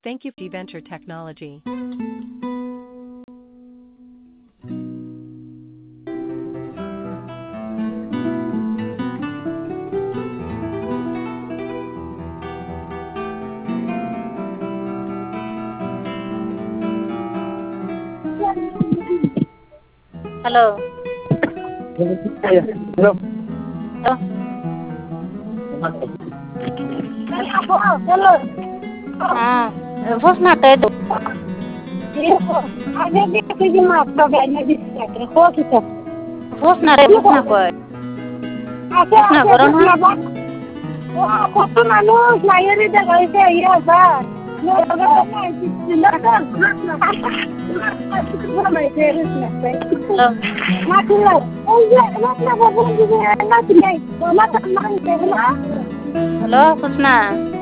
Thank you, Venture Technology. Hello hello चलो हाँ घोषणा कर दो घोषणा रे घोषणा कर घोषणा करो ना हेलो घोषणा